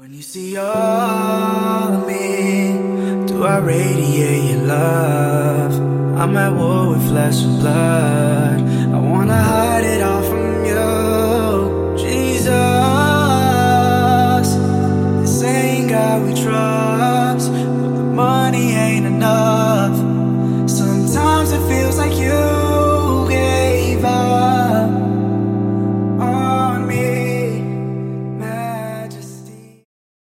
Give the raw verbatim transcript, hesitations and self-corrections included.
When you see all of me, do I radiate your love? I'm at war with flesh and blood. I wanna hide it all from you, Jesus. This ain't God we trust.